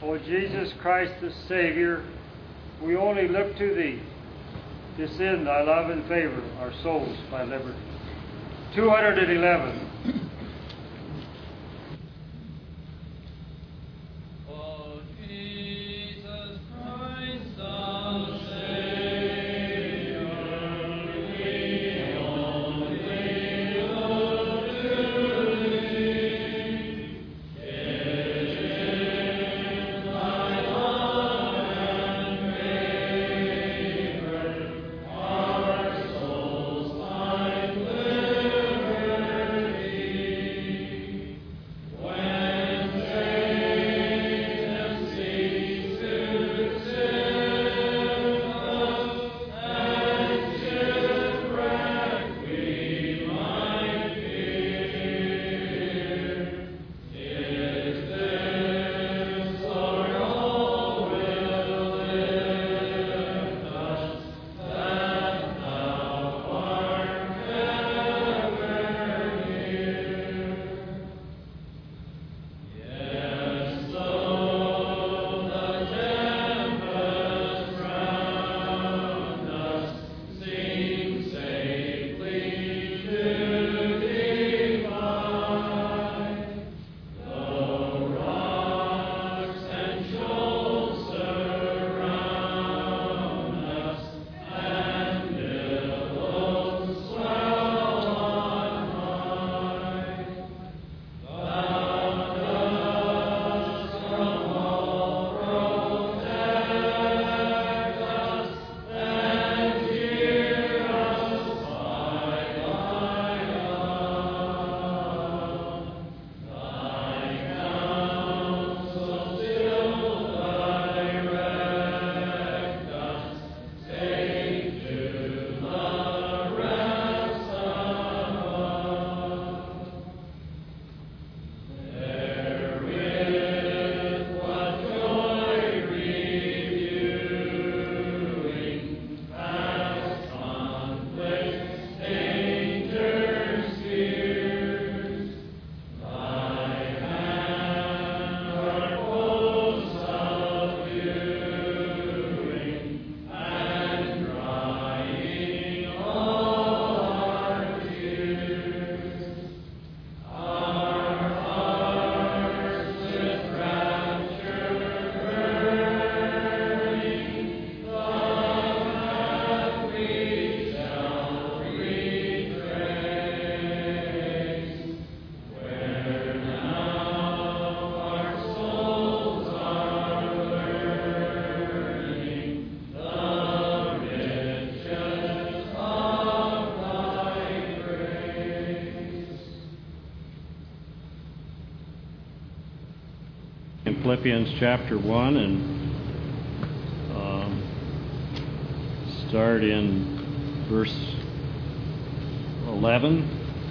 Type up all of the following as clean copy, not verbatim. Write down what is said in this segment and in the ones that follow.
O Jesus Christ the Savior, we only look to Thee to send Thy love and favor our souls by liberty. 211. Philippians chapter 1 and start in verse 11.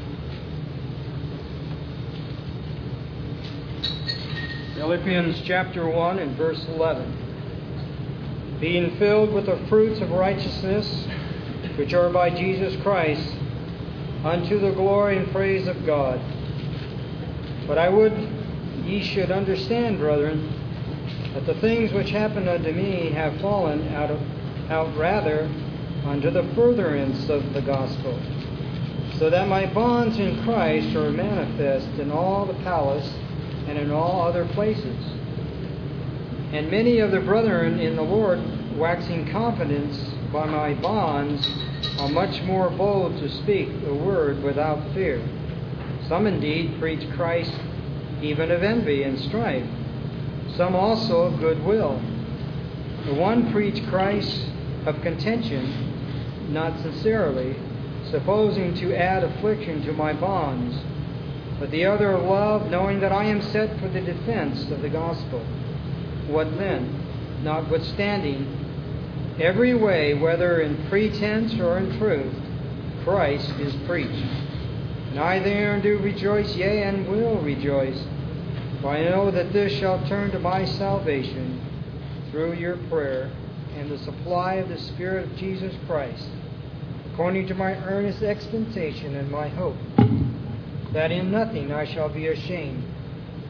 Philippians chapter 1 and verse 11. Being filled with the fruits of righteousness, which are by Jesus Christ, unto the glory and praise of God. But I would ye should understand, brethren, that the things which happened unto me have fallen out rather unto the furtherance of the gospel, so that my bonds in Christ are manifest in all the palace and in all other places. And many of the brethren in the Lord, waxing confidence by my bonds, are much more bold to speak the word without fear. Some indeed preach Christ even of envy and strife, some also of goodwill. The one preach Christ of contention, not sincerely, supposing to add affliction to my bonds, but the other of love, knowing that I am set for the defense of the gospel. What then? Notwithstanding, every way, whether in pretense or in truth, Christ is preached. And I therein do rejoice, yea, and will rejoice, for I know that this shall turn to my salvation through your prayer and the supply of the Spirit of Jesus Christ, according to my earnest expectation and my hope, that in nothing I shall be ashamed,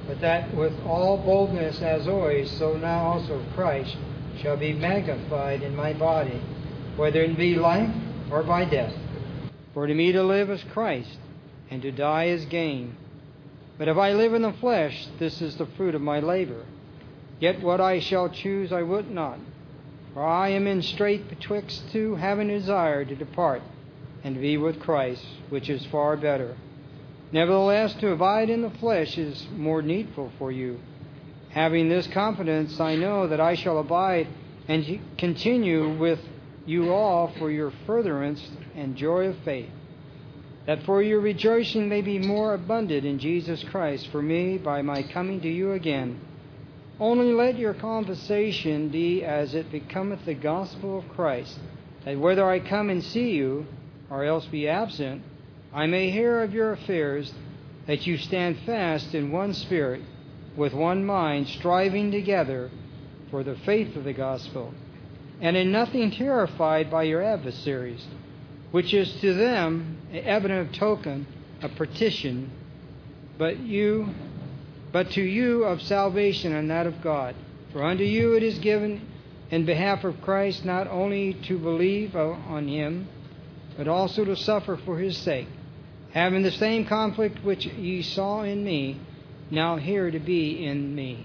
but that with all boldness as always, so now also Christ shall be magnified in my body, whether it be life or by death. For to me to live is Christ, and to die is gain. But if I live in the flesh, this is the fruit of my labor. Yet what I shall choose I would not. For I am in strait betwixt two, having a desire to depart, and to be with Christ, which is far better. Nevertheless, to abide in the flesh is more needful for you. Having this confidence, I know that I shall abide and continue with you all for your furtherance and joy of faith, that for your rejoicing may be more abundant in Jesus Christ for me by my coming to you again. Only let your conversation be as it becometh the gospel of Christ, that whether I come and see you, or else be absent, I may hear of your affairs, that you stand fast in one spirit, with one mind, striving together for the faith of the gospel, and in nothing terrified by your adversaries, which is to them an evident token of petition, but to you of salvation and that of God. For unto you it is given in behalf of Christ not only to believe on him, but also to suffer for his sake, having the same conflict which ye saw in me, now here to be in me.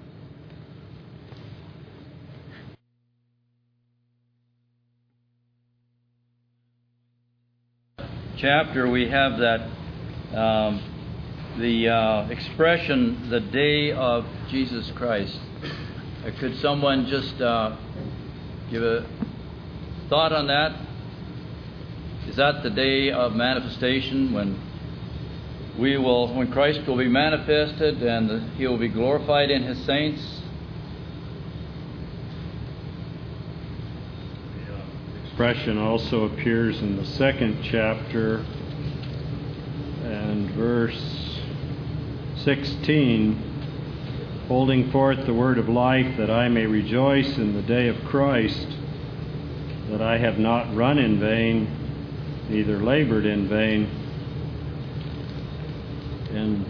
Chapter we have that the expression, the day of Jesus Christ. Could someone just give a thought on that? Is that the day of manifestation when Christ will be manifested and he will be glorified in his saints? the expression also appears in the second chapter and verse 16, holding forth the word of life, that I may rejoice in the day of Christ, that I have not run in vain, neither labored in vain. In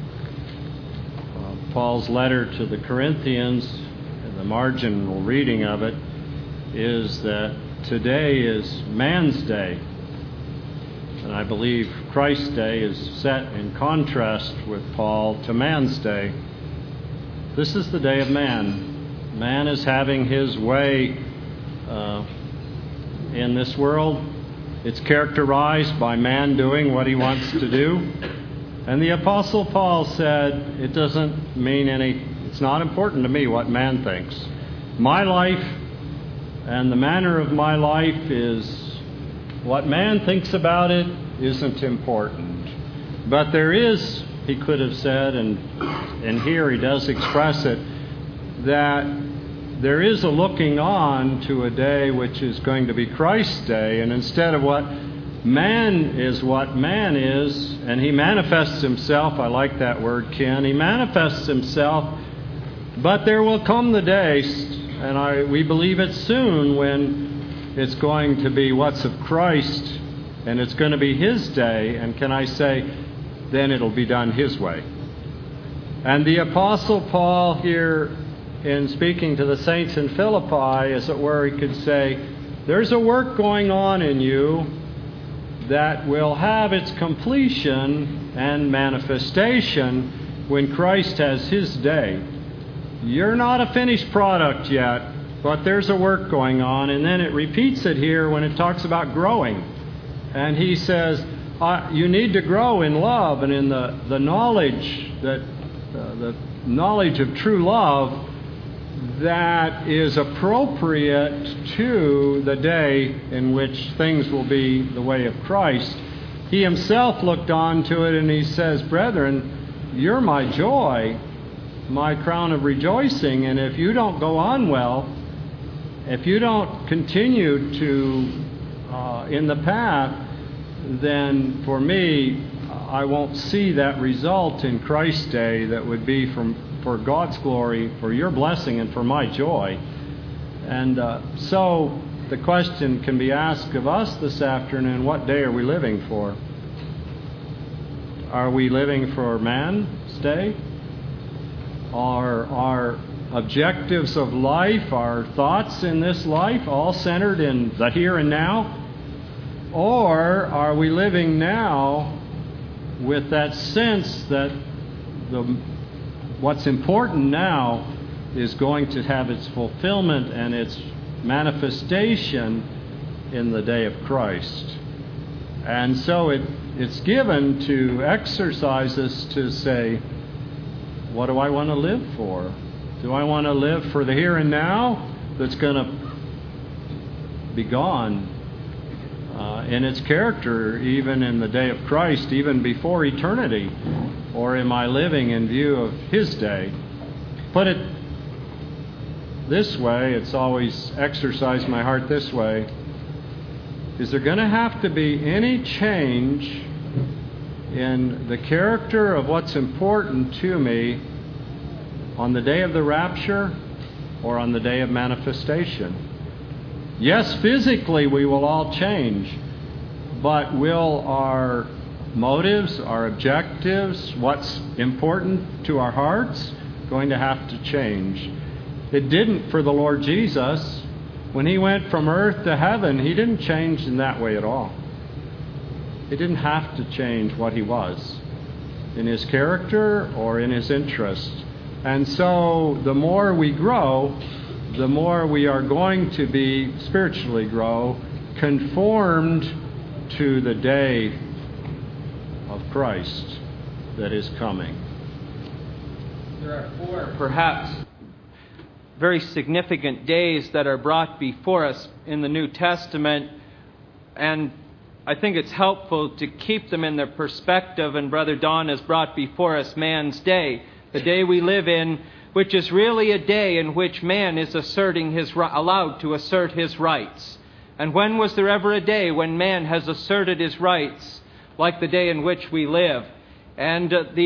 Paul's letter to the Corinthians, the marginal reading of it is that today is man's day. And I believe Christ's day is set in contrast with Paul to man's day. This is the day of man. Man is having his way in this world. It's characterized by man doing what he wants to do. And the Apostle Paul said, it doesn't mean it's not important to me what man thinks. My life and the manner of my life is, what man thinks about it isn't important. But there is, he could have said, and here he does express it, that there is a looking on to a day which is going to be Christ's day, and instead of what man is, and he manifests himself. I like that word, Ken. He manifests himself, but there will come the day, and we believe it soon, when it's going to be what's of Christ, and it's going to be his day, and can I say, then it'll be done his way. And the Apostle Paul here, in speaking to the saints in Philippi, as it were, he could say, there's a work going on in you that will have its completion and manifestation when Christ has his day. You're not a finished product yet, but there's a work going on. And then it repeats it here when it talks about growing. And he says, you need to grow in love and in the knowledge the knowledge of true love that is appropriate to the day in which things will be the way of Christ. He himself looked on to it and he says, brethren, you're my joy, my crown of rejoicing, and if you don't go on well, if you don't continue to in the path, then for me, I won't see that result in Christ's day that would be for God's glory, for your blessing, and for my joy. And so the question can be asked of us this afternoon, what day are we living for? Are we living for man's day? Are our objectives of life, our thoughts in this life, all centered in the here and now? Or are we living now with that sense that what's important now is going to have its fulfillment and its manifestation in the day of Christ? And so it's given to exercise us to say, what do I want to live for? Do I want to live for the here and now that's going to be gone in its character even in the day of Christ, even before eternity? Or am I living in view of His day? Put it this way, it's always exercised my heart this way. Is there going to have to be any change in the character of what's important to me on the day of the rapture or on the day of manifestation? Yes, physically we will all change, but will our motives, our objectives, what's important to our hearts, going to have to change? It didn't for the Lord Jesus. When He went from earth to heaven, He didn't change in that way at all. He didn't have to change what He was in His character or in His interest. And so the more we grow, the more we are going to be, spiritually grow, conformed to the day of Christ that is coming. There are 4, perhaps, very significant days that are brought before us in the New Testament, and I think it's helpful to keep them in their perspective, and Brother Don has brought before us man's day, the day we live in, which is really a day in which man is allowed to assert his rights. And when was there ever a day when man has asserted his rights like the day in which we live? And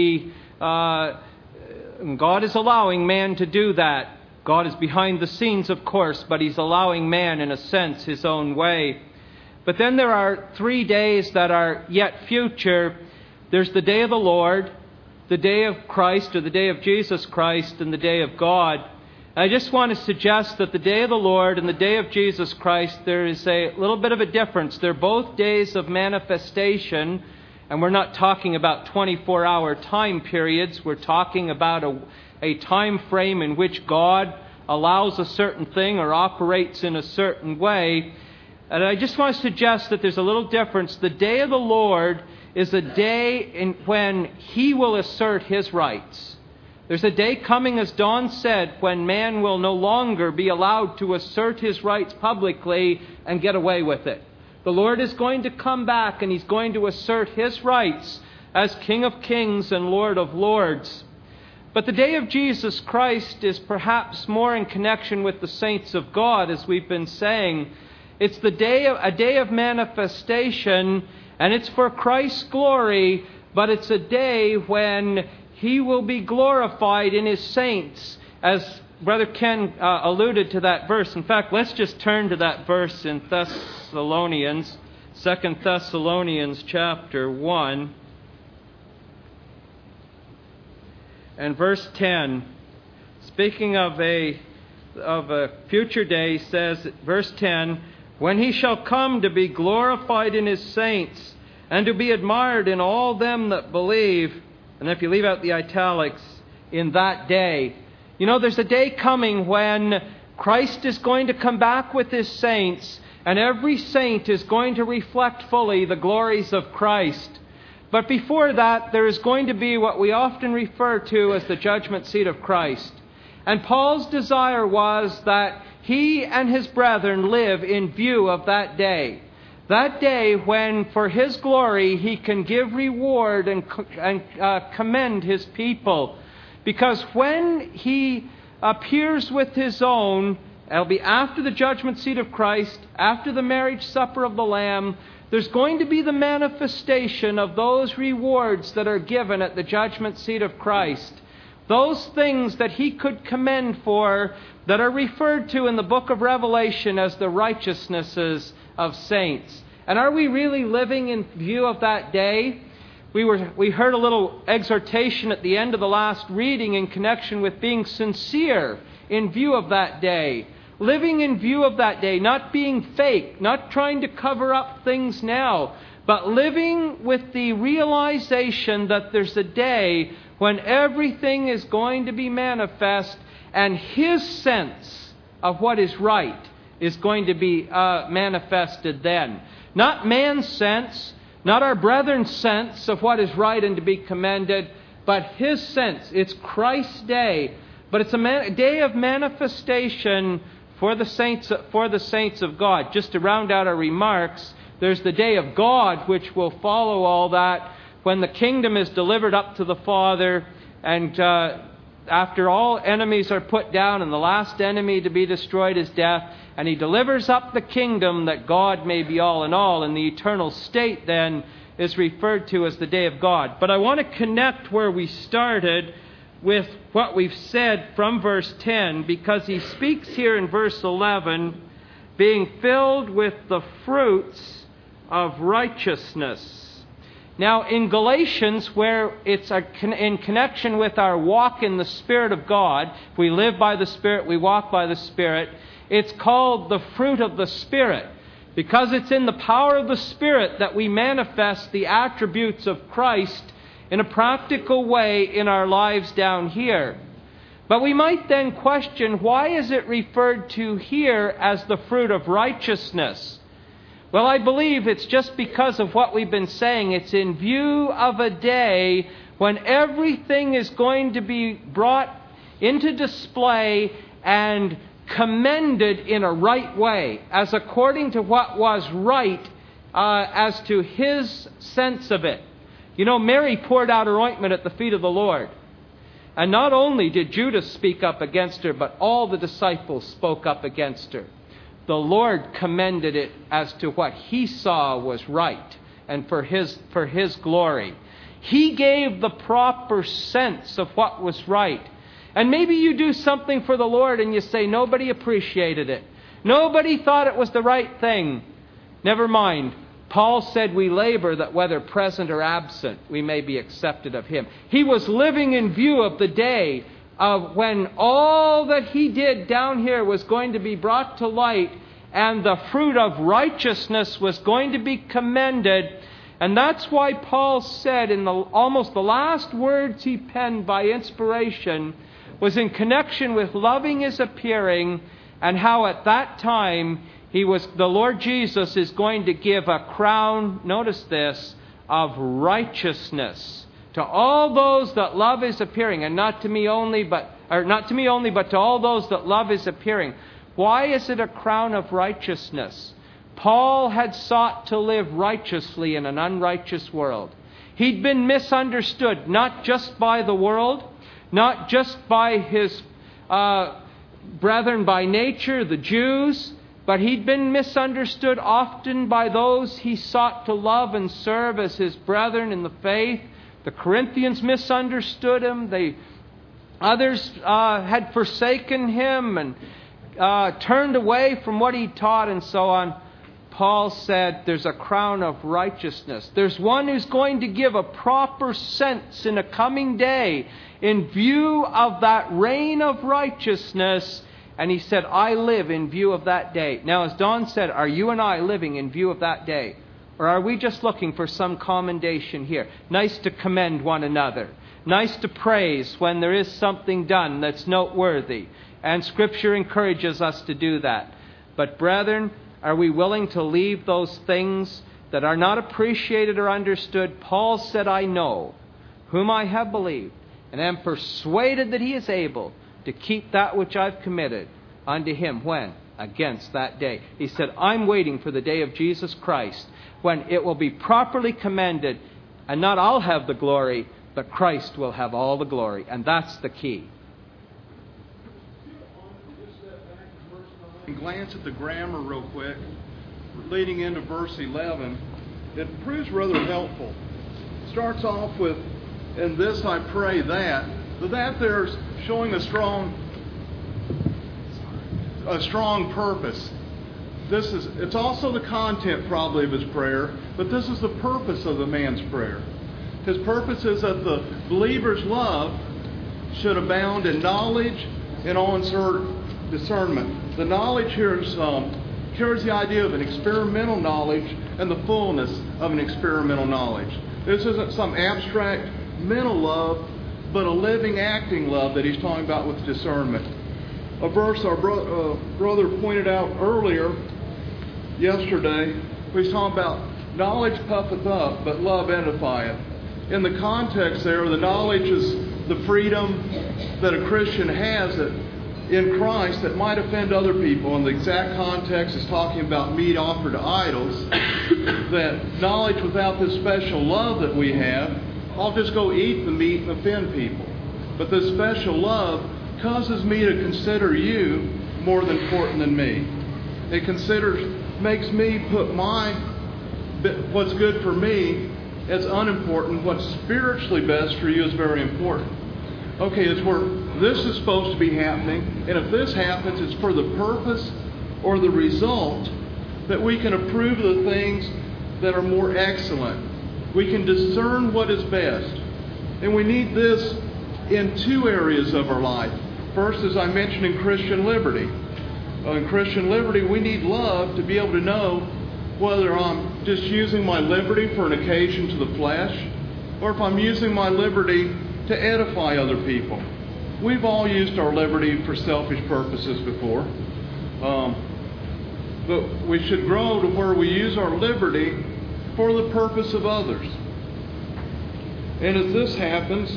God is allowing man to do that. God is behind the scenes, of course, but He's allowing man, in a sense, his own way. But then there are 3 days that are yet future. There's the day of the Lord, the day of Christ, or the day of Jesus Christ, and the day of God. I just want to suggest that the day of the Lord and the day of Jesus Christ, there is a little bit of a difference. They're both days of manifestation, and we're not talking about 24-hour time periods. We're talking about a time frame in which God allows a certain thing or operates in a certain way. And I just want to suggest that there's a little difference. The day of the Lord is a day when He will assert His rights. There's a day coming, as Don said, when man will no longer be allowed to assert his rights publicly and get away with it. The Lord is going to come back and He's going to assert His rights as King of Kings and Lord of Lords. But the day of Jesus Christ is perhaps more in connection with the saints of God, as we've been saying. It's a day of manifestation, and it's for Christ's glory, but it's a day when He will be glorified in His saints, as Brother Ken alluded to that verse. In fact, let's just turn to that verse in Thessalonians, 2 Thessalonians chapter 1. And verse 10, speaking of a future day, says, verse 10, when He shall come to be glorified in His saints, and to be admired in all them that believe. And if you leave out the italics, in that day. You know, there's a day coming when Christ is going to come back with His saints, and every saint is going to reflect fully the glories of Christ. But before that, there is going to be what we often refer to as the judgment seat of Christ. And Paul's desire was that he and his brethren live in view of that day. That day when, for His glory, He can give reward and commend His people. Because when He appears with His own, it'll be after the judgment seat of Christ, after the marriage supper of the Lamb, there's going to be the manifestation of those rewards that are given at the judgment seat of Christ. Those things that He could commend for that are referred to in the book of Revelation as the righteousnesses of saints. And are we really living in view of that day? we heard a little exhortation at the end of the last reading in connection with being sincere in view of that day. Living in view of that day, not being fake, not trying to cover up things now, but living with the realization that there's a day when everything is going to be manifest, and His sense of what is right is going to be manifested then. Not man's sense, not our brethren's sense of what is right and to be commended, but His sense. It's Christ's day, but it's a day of manifestation for the saints of God. Just to round out our remarks, there's the day of God, which will follow all that, when the kingdom is delivered up to the Father, and after all enemies are put down, and the last enemy to be destroyed is death, and He delivers up the kingdom that God may be all in all, and the eternal state then is referred to as the day of God. But I want to connect where we started with what we've said from verse 10, because he speaks here in verse 11, being filled with the fruits of righteousness. Now in Galatians, where it's in connection with our walk in the Spirit of God, if we live by the Spirit, we walk by the Spirit, it's called the fruit of the Spirit, because it's in the power of the Spirit that we manifest the attributes of Christ in a practical way in our lives down here. But we might then question, why is it referred to here as the fruit of righteousness? Well, I believe it's just because of what we've been saying. It's in view of a day when everything is going to be brought into display and commended in a right way, as according to what was right as to His sense of it. You know, Mary poured out her ointment at the feet of the Lord. And not only did Judas speak up against her, but all the disciples spoke up against her. The Lord commended it as to what He saw was right and for His glory. He gave the proper sense of what was right. And maybe you do something for the Lord and you say nobody appreciated it. Nobody thought it was the right thing. Never mind. Paul said we labor that whether present or absent, we may be accepted of Him. He was living in view of the day of when all that he did down here was going to be brought to light, and the fruit of righteousness was going to be commended. And that's why Paul said in almost the last words he penned by inspiration was in connection with loving His appearing, and how at that time the Lord Jesus is going to give a crown, notice this, of righteousness to all those that love His appearing, and not to me only, but to all those that love His appearing. Why is it a crown of righteousness? Paul had sought to live righteously in an unrighteous world. He'd been misunderstood, not just by the world, not just by his brethren by nature, the Jews, but he'd been misunderstood often by those he sought to love and serve as his brethren in the faith. The Corinthians misunderstood him. Others had forsaken him and turned away from what he taught and so on. Paul said there's a crown of righteousness. There's one who's going to give a proper sense in a coming day in view of that reign of righteousness. And he said, I live in view of that day. Now, as Don said, are you and I living in view of that day? Or are we just looking for some commendation here? Nice to commend one another. Nice to praise when there is something done that's noteworthy. And Scripture encourages us to do that. But brethren, are we willing to leave those things that are not appreciated or understood? Paul said, I know whom I have believed, and am persuaded that He is able to keep that which I've committed unto Him. When? Against that day. He said, I'm waiting for the day of Jesus Christ, when it will be properly commended, and not I'll have the glory, but Christ will have all the glory. And that's the key. Glance at the grammar real quick, leading into verse 11. It proves rather helpful. Starts off with, and this I pray that. But that there's showing a strong purpose. It's also the content probably of his prayer, but this is the purpose of the man's prayer. His purpose is that the believer's love should abound in knowledge and all discernment. The knowledge here carries the idea of an experimental knowledge and the fullness of an experimental knowledge. This isn't some abstract mental love, but a living, acting love that he's talking about with discernment. A verse our brother pointed out earlier, yesterday, he's talking about knowledge puffeth up, but love edifieth. In the context there, the knowledge is the freedom that a Christian has in Christ that might offend other people. And the exact context is talking about meat offered to idols. That knowledge without this special love that we have, I'll just go eat the meat and offend people. But this special love causes me to consider you more important than me. It makes me put what's good for me as unimportant. What's spiritually best for you is very important. Okay, it's where this is supposed to be happening, and if this happens, it's for the purpose or the result that we can approve of the things that are more excellent. We can discern what is best. And we need this in two areas of our life. First, as I mentioned, in Christian liberty. In Christian liberty, we need love to be able to know whether I'm just using my liberty for an occasion to the flesh, or if I'm using my liberty to edify other people. We've all used our liberty for selfish purposes before. But we should grow to where we use our liberty for the purpose of others. And as this happens,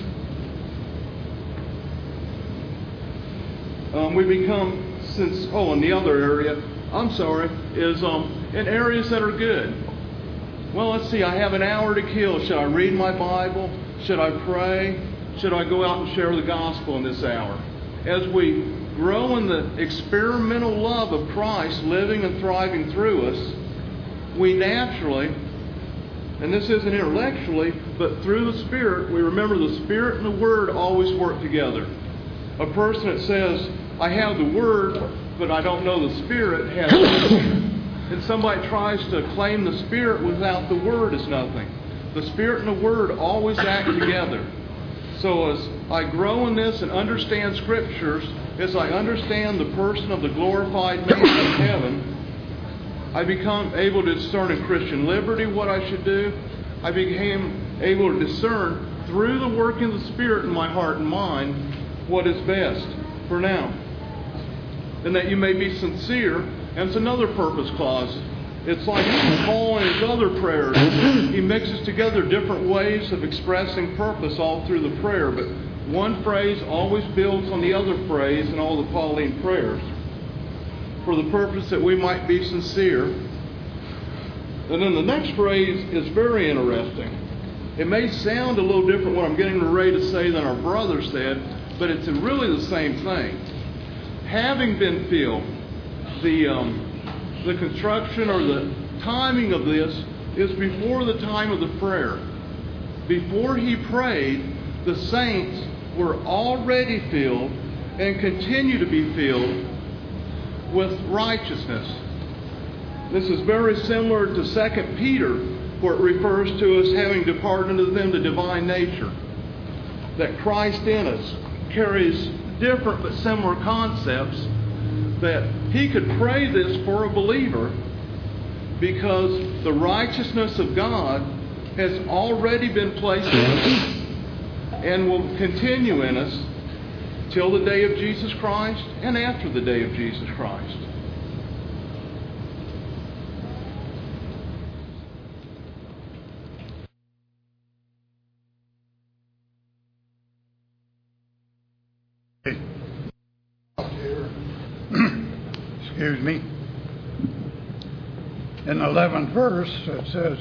we become, in the other area, is in areas that are good. Well, let's see, I have an hour to kill. Should I read my Bible? Should I pray? Should I go out and share the gospel in this hour? As we grow in the experimental love of Christ living and thriving through us, we naturally, and this isn't intellectually, but through the Spirit, we remember the Spirit and the Word always work together. A person that says, I have the Word, but I don't know the Spirit, has nothing. And somebody tries to claim the Spirit without the Word is nothing. The Spirit and the Word always act together. So as I grow in this and understand Scriptures, as I understand the person of the glorified man in heaven, I become able to discern in Christian liberty what I should do. I became able to discern through the working of the Spirit in my heart and mind what is best for now. And that you may be sincere. And it's another purpose clause. It's like Paul in his other prayers. He mixes together different ways of expressing purpose all through the prayer. But one phrase always builds on the other phrase in all the Pauline prayers. For the purpose that we might be sincere. And then the next phrase is very interesting. It may sound a little different what I'm getting ready to say than our brother said, but it's really the same thing. Having been filled, the construction or the timing of this is before the time of the prayer. Before he prayed, the saints were already filled and continue to be filled with righteousness. This is very similar to 2 Peter, where it refers to us having departed unto them the divine nature. That Christ in us carries different but similar concepts, that he could pray this for a believer because the righteousness of God has already been placed in us and will continue in us till the day of Jesus Christ and after the day of Jesus Christ. Excuse me. In the 11th verse, it says,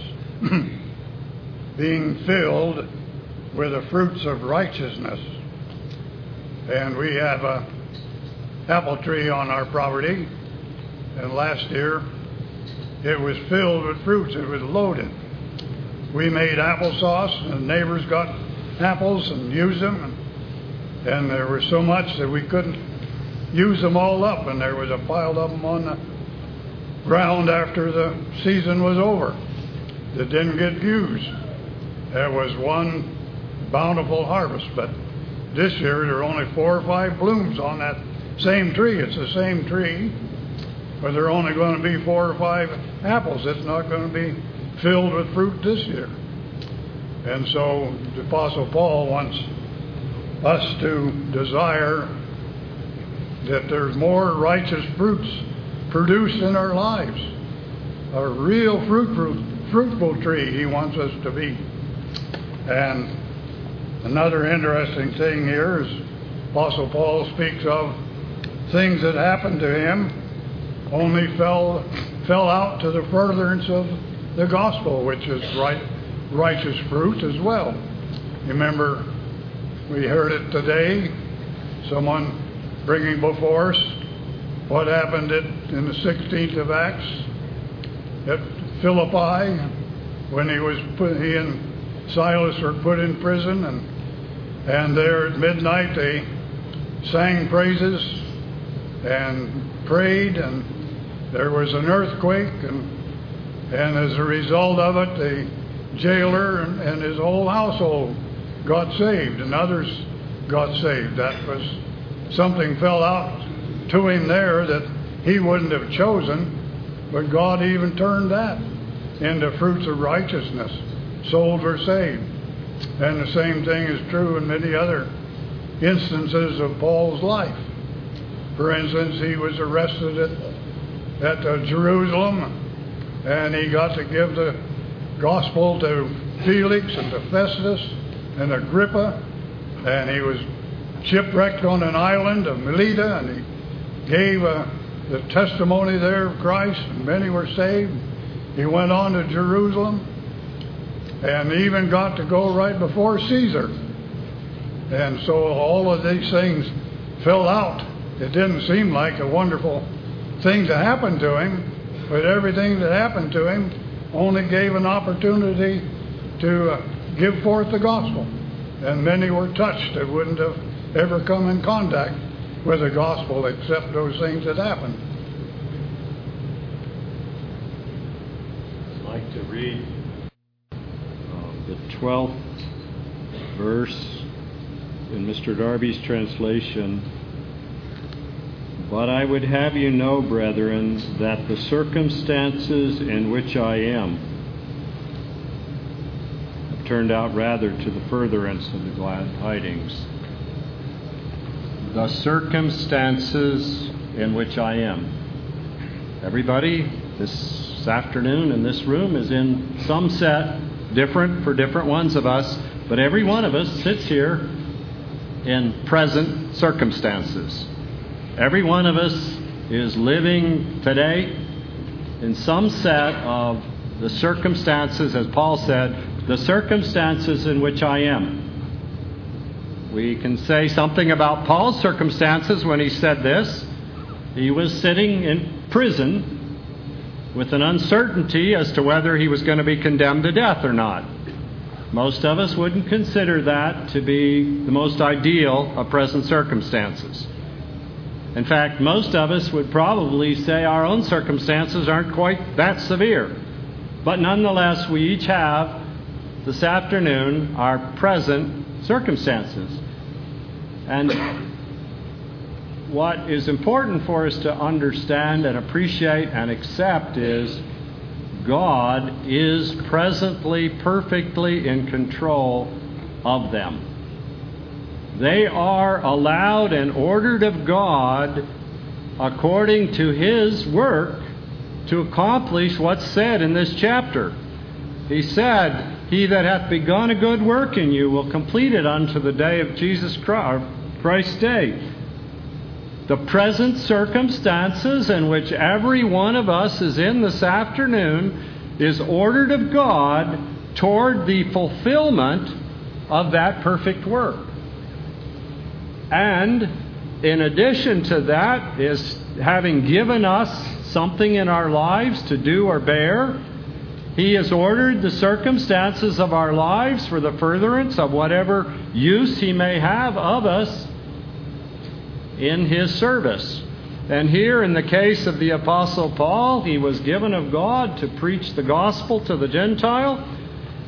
being filled with the fruits of righteousness. And we have an apple tree on our property. And last year, it was filled with fruits. It was loaded. We made applesauce, and neighbors got apples and used them. And there was so much that we couldn't use them all up, and there was a pile of them on the ground after the season was over that didn't get used. there was one bountiful harvest, but this year there are only 4 or 5 blooms on that same tree. It's the same tree, but there are only going to be 4 or 5 apples. It's not going to be filled with fruit this year. And so the Apostle Paul wants us to desire that there's more righteous fruits produced in our lives. A real fruitful tree he wants us to be. And another interesting thing here is Apostle Paul speaks of things that happened to him only fell out to the furtherance of the gospel, which is righteous fruit as well. Remember, we heard it today, someone bringing before us what happened in the 16th of Acts at Philippi when he and Silas were put in prison, and there at midnight they sang praises and prayed, and there was an earthquake, and as a result of it, the jailer and his whole household got saved, and others got saved. That was something fell out to him there that he wouldn't have chosen, but God even turned that into fruits of righteousness. Souls were saved. And the same thing is true in many other instances of Paul's life. For instance, he was arrested at Jerusalem, and he got to give the gospel to Felix and to Festus and Agrippa, and he was shipwrecked on an island of Melita, and he gave the testimony there of Christ, and many were saved. He went on to Jerusalem and even got to go right before Caesar. And so all of these things fell out. It didn't seem like a wonderful thing to happen to him, but everything that happened to him only gave an opportunity to give forth the gospel. And many were touched that wouldn't have ever come in contact with the gospel except those things that happened. I'd like to read the 12th verse in Mr. Darby's translation. But I would have you know, brethren, that the circumstances in which I am have turned out rather to the furtherance of the glad tidings. The circumstances in which I am. Everybody this afternoon in this room is in some set, different for different ones of us, but every one of us sits here in present circumstances. Every one of us is living today in some set of the circumstances, as Paul said, the circumstances in which I am. We can say something about Paul's circumstances when he said this. He was sitting in prison with an uncertainty as to whether he was going to be condemned to death or not. Most of us wouldn't consider that to be the most ideal of present circumstances. In fact, most of us would probably say our own circumstances aren't quite that severe. But nonetheless, we each have, this afternoon, our present circumstances. And what is important for us to understand and appreciate and accept is God is presently, perfectly in control of them. They are allowed and ordered of God according to His work to accomplish what's said in this chapter. He said, "He that hath begun a good work in you will complete it unto the day of Jesus Christ's day." The present circumstances in which every one of us is in this afternoon is ordered of God toward the fulfillment of that perfect work. And in addition to that is having given us something in our lives to do or bear, He has ordered the circumstances of our lives for the furtherance of whatever use He may have of us in His service. And here in the case of the Apostle Paul, he was given of God to preach the gospel to the Gentile.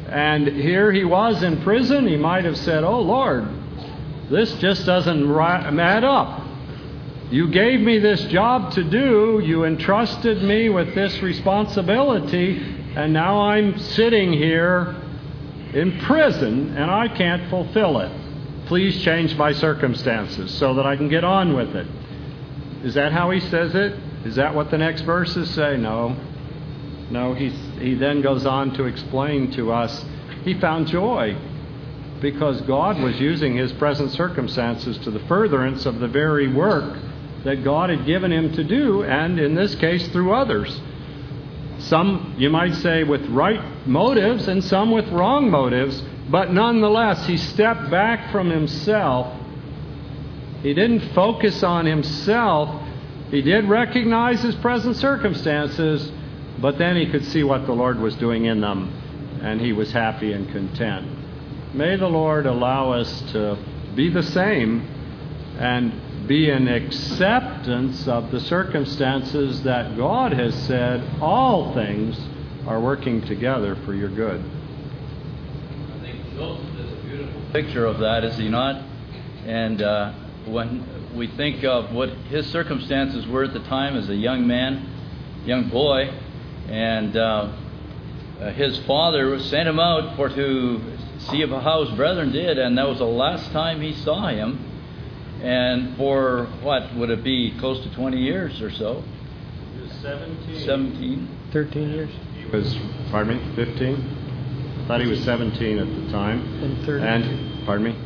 And here he was in prison. He might have said, "Oh, Lord, this just doesn't add up. You gave me this job to do. You entrusted me with this responsibility. And now I'm sitting here in prison and I can't fulfill it. Please change my circumstances so that I can get on with it." Is that how he says it? Is that what the next verses say? No. No, he then goes on to explain to us he found joy because God was using his present circumstances to the furtherance of the very work that God had given him to do, and in this case through others. Some, you might say, with right motives and some with wrong motives, but nonetheless he stepped back from himself. He didn't focus on himself. He did recognize his present circumstances, but then he could see what the Lord was doing in them, and he was happy and content. May the Lord allow us to be the same and be in acceptance of the circumstances that God has said all things are working together for your good. I think Joseph is a beautiful picture of that, is he not? And when we think of what his circumstances were at the time as a young man, young boy, and his father sent him out to see how his brethren did, and that was the last time he saw him. And for, what would it be, close to 20 years or so? He was 17. 17. 13 years. He was, 15? I thought he was 17 at the time. And 30. And, pardon me?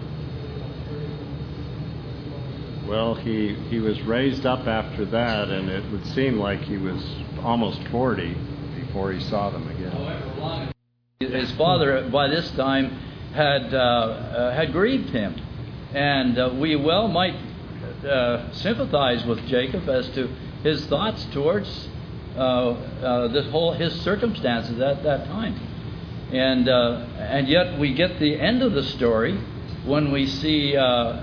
Well, he was raised up after that, and it would seem like he was almost 40 before he saw them again. His father, by this time, had grieved him. And we well might sympathize with Jacob as to his thoughts towards his circumstances at that time. And yet we get the end of the story when we see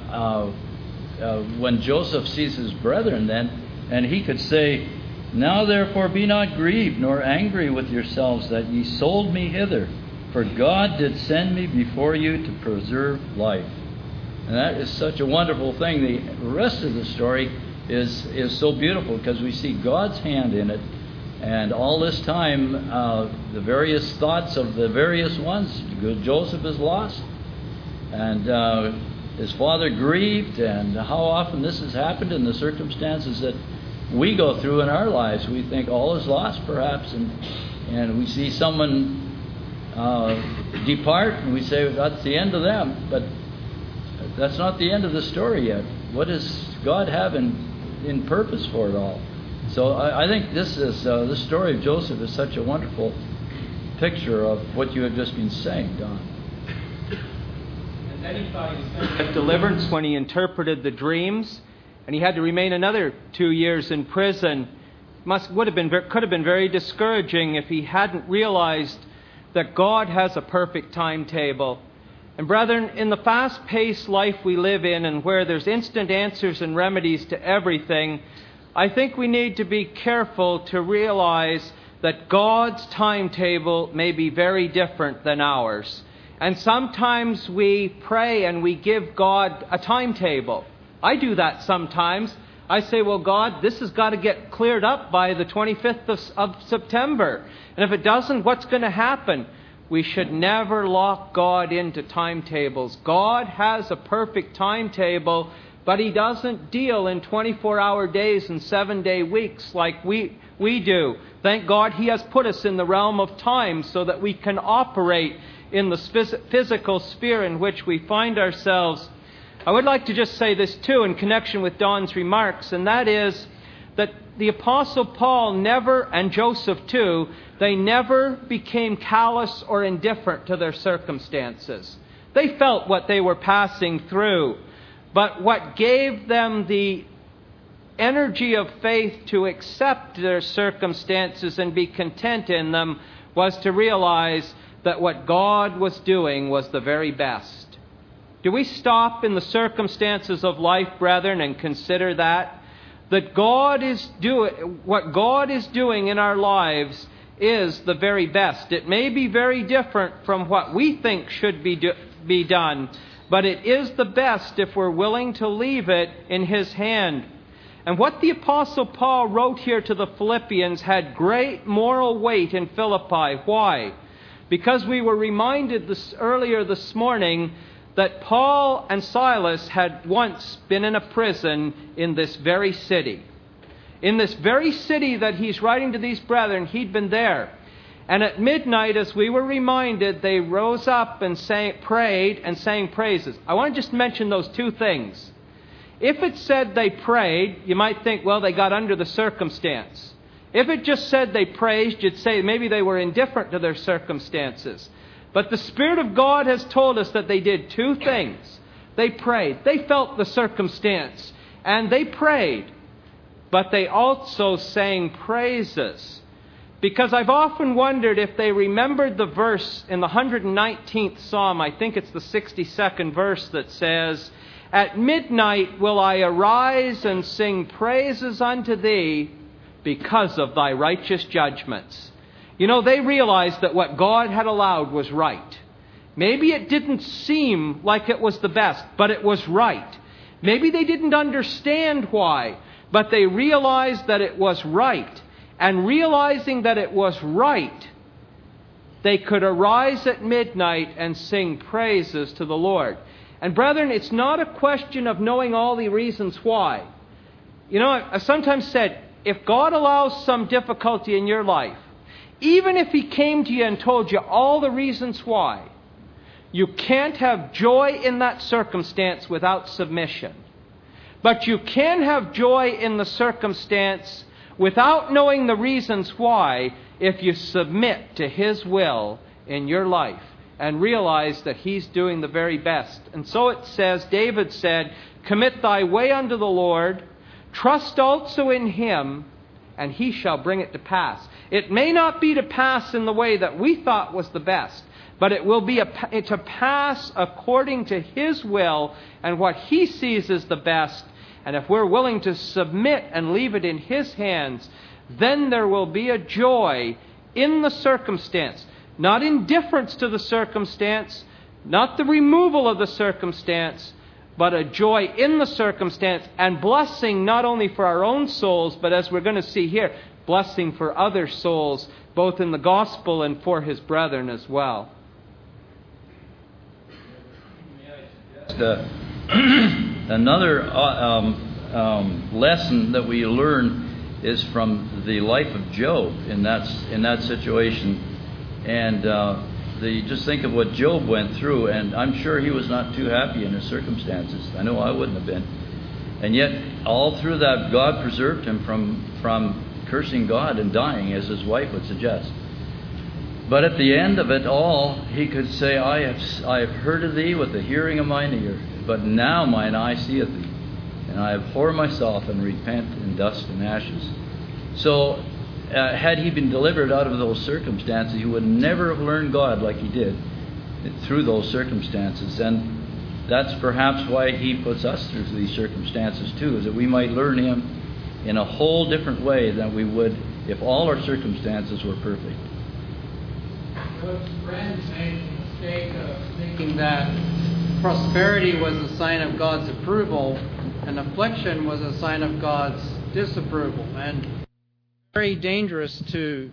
when Joseph sees his brethren then, and he could say, "Now therefore be not grieved nor angry with yourselves that ye sold me hither, for God did send me before you to preserve life." And that is such a wonderful thing. The rest of the story is so beautiful because we see God's hand in it. And all this time, the various thoughts of the various ones, Joseph is lost. And his father grieved. And how often this has happened in the circumstances that we go through in our lives. We think all is lost perhaps. And we see someone depart and we say, that's the end of them. But that's not the end of the story yet. What does God have in purpose for it all? So I think this story of Joseph is such a wonderful picture of what you have just been saying, Don. And then he thought he was going to get deliverance when he interpreted the dreams, and he had to remain another 2 years in prison. Could have been very discouraging if he hadn't realized that God has a perfect timetable. And brethren, in the fast-paced life we live in and where there's instant answers and remedies to everything, I think we need to be careful to realize that God's timetable may be very different than ours. And sometimes we pray and we give God a timetable. I do that sometimes. I say, well, God, this has got to get cleared up by the 25th of September. And if it doesn't, what's going to happen? We should never lock God into timetables. God has a perfect timetable, but He doesn't deal in 24-hour days and 7-day weeks like we do. Thank God He has put us in the realm of time so that we can operate in the physical sphere in which we find ourselves. I would like to just say this too in connection with Don's remarks, and that is that the Apostle Paul never, and Joseph too, they never became callous or indifferent to their circumstances. They felt what they were passing through. But what gave them the energy of faith to accept their circumstances and be content in them was to realize that what God was doing was the very best. Do we stop in the circumstances of life, brethren, and consider that? That what God is doing in our lives is the very best. It may be very different from what we think should be done, but it is the best if we're willing to leave it in His hand. And what the Apostle Paul wrote here to the Philippians had great moral weight in Philippi. Why? Because we were reminded earlier this morning that Paul and Silas had once been in a prison in this very city. In this very city that he's writing to these brethren, he'd been there. And at midnight, as we were reminded, they rose up and prayed and sang praises. I want to just mention those two things. If it said they prayed, you might think, well, they got under the circumstance. If it just said they praised, you'd say maybe they were indifferent to their circumstances. But the Spirit of God has told us that they did two things. They prayed. They felt the circumstance, and they prayed. But they also sang praises. Because I've often wondered if they remembered the verse in the 119th Psalm, I think it's the 62nd verse, that says, "At midnight will I arise and sing praises unto Thee because of Thy righteous judgments." You know, they realized that what God had allowed was right. Maybe it didn't seem like it was the best, but it was right. Maybe they didn't understand why, but they realized that it was right. And realizing that it was right, they could arise at midnight and sing praises to the Lord. And brethren, it's not a question of knowing all the reasons why. You know, I've sometimes said, if God allows some difficulty in your life, even if He came to you and told you all the reasons why, you can't have joy in that circumstance without submission. But you can have joy in the circumstance without knowing the reasons why, if you submit to His will in your life and realize that He's doing the very best. And so it says, David said, "Commit thy way unto the Lord, trust also in Him, and He shall bring it to pass." It may not be to pass in the way that we thought was the best, but it will be to pass according to His will and what He sees as the best. And if we're willing to submit and leave it in His hands, then there will be a joy in the circumstance. Not indifference to the circumstance, not the removal of the circumstance, but a joy in the circumstance and blessing not only for our own souls, but as we're going to see here, blessing for other souls, both in the gospel and for His brethren as well. Another lesson that we learn is from the life of Job in that situation, and just think of what Job went through, and I'm sure he was not too happy in his circumstances. I know I wouldn't have been, and yet all through that, God preserved him from cursing God and dying, as his wife would suggest. But at the end of it all, he could say, I have heard of thee with the hearing of mine ear, but now mine eye seeth thee, and I abhor myself and repent in dust and ashes. So, had he been delivered out of those circumstances, he would never have learned God like he did through those circumstances. And that's perhaps why He puts us through these circumstances too, is that we might learn Him in a whole different way than we would if all our circumstances were perfect. Those friends made the mistake of thinking that prosperity was a sign of God's approval and affliction was a sign of God's disapproval. And it's very dangerous to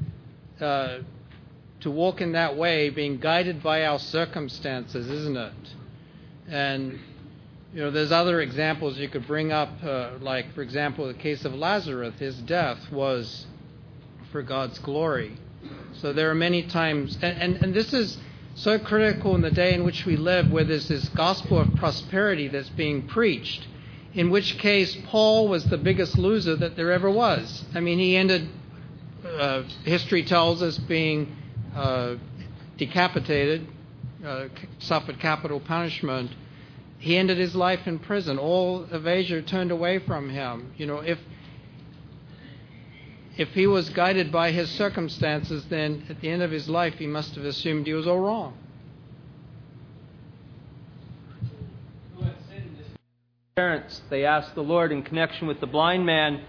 walk in that way, being guided by our circumstances, isn't it? And you know, there's other examples you could bring up, like, for example, the case of Lazarus. His death was for God's glory. So there are many times, and this is so critical in the day in which we live, where there's this gospel of prosperity that's being preached, in which case Paul was the biggest loser that there ever was. I mean, he ended, history tells us, being decapitated, suffered capital punishment. He ended his life in prison. All of Asia turned away from him. You know, if he was guided by his circumstances, then at the end of his life he must have assumed he was all wrong. Parents, they asked the Lord in connection with the blind man,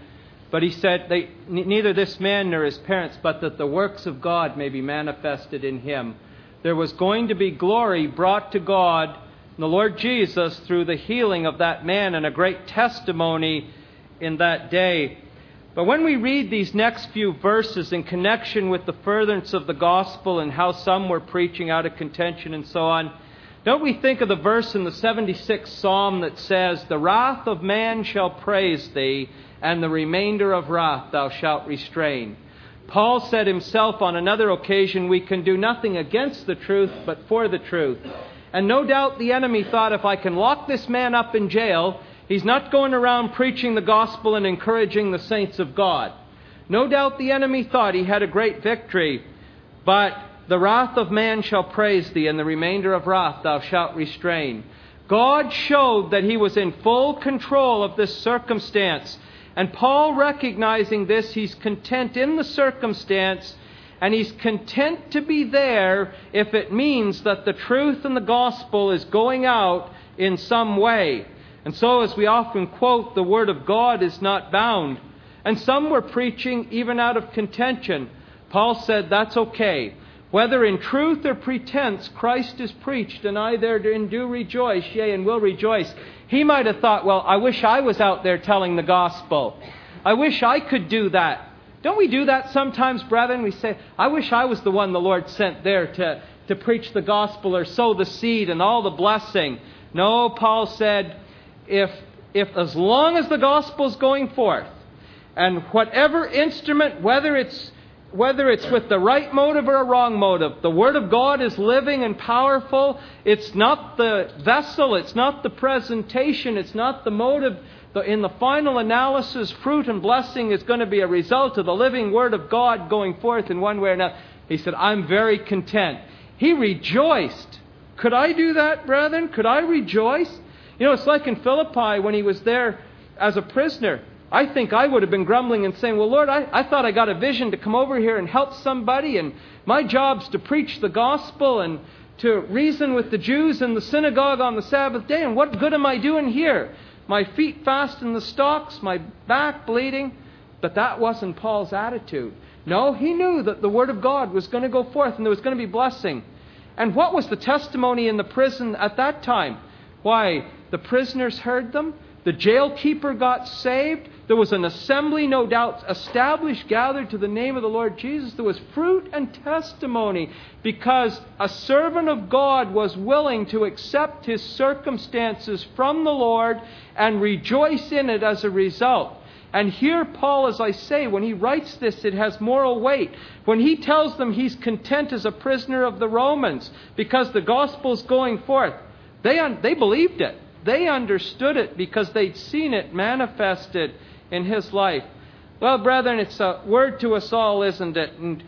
But he said, neither this man nor his parents, but that the works of God may be manifested in him. There was going to be glory brought to God, the Lord Jesus, through the healing of that man, and a great testimony in that day. But when we read these next few verses in connection with the furtherance of the gospel and how some were preaching out of contention and so on, don't we think of the verse in the 76th Psalm that says, "The wrath of man shall praise thee, and the remainder of wrath thou shalt restrain." Paul said himself on another occasion, we can do nothing against the truth, but for the truth. And no doubt the enemy thought, if I can lock this man up in jail, he's not going around preaching the gospel and encouraging the saints of God. No doubt the enemy thought he had a great victory, but the wrath of man shall praise thee, and the remainder of wrath thou shalt restrain. God showed that he was in full control of this circumstance. And Paul, recognizing this, he's content in the circumstance, and he's content to be there if it means that the truth and the gospel is going out in some way. And so, as we often quote, the Word of God is not bound. And some were preaching even out of contention. Paul said, that's okay. Whether in truth or pretense, Christ is preached, and I therein do rejoice, yea, and will rejoice. He might have thought, well, I wish I was out there telling the gospel. I wish I could do that. Don't we do that sometimes, brethren? We say, I wish I was the one the Lord sent there to preach the gospel or sow the seed and all the blessing. No, Paul said, if as long as the gospel's going forth, and whatever instrument, whether it's with the right motive or a wrong motive, the Word of God is living and powerful. It's not the vessel, it's not the presentation, it's not the motive. In the final analysis, fruit and blessing is going to be a result of the living Word of God going forth in one way or another. He said, I'm very content. He rejoiced. Could I do that, brethren? Could I rejoice? You know, it's like in Philippi when he was there as a prisoner. I think I would have been grumbling and saying, well, Lord, I thought I got a vision to come over here and help somebody, and my job's to preach the gospel and to reason with the Jews in the synagogue on the Sabbath day, and what good am I doing here? My feet fast in the stocks, my back bleeding. But that wasn't Paul's attitude. No, he knew that the Word of God was going to go forth and there was going to be blessing. And what was the testimony in the prison at that time? Why, the prisoners heard them. The jailkeeper got saved. There was an assembly, no doubt, established, gathered to the name of the Lord Jesus. There was fruit and testimony because a servant of God was willing to accept his circumstances from the Lord and rejoice in it as a result. And here Paul, as I say, when he writes this, it has moral weight. When he tells them he's content as a prisoner of the Romans because the gospel's going forth, they believed it. They understood it because they'd seen it manifested in his life. Well, brethren, it's a word to us all, isn't it? And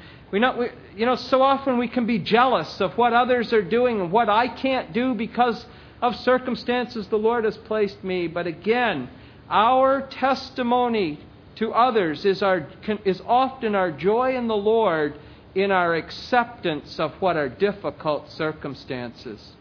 so often we can be jealous of what others are doing and what I can't do because of circumstances the Lord has placed me. But again, our testimony to others is often our joy in the Lord in our acceptance of what are difficult circumstances.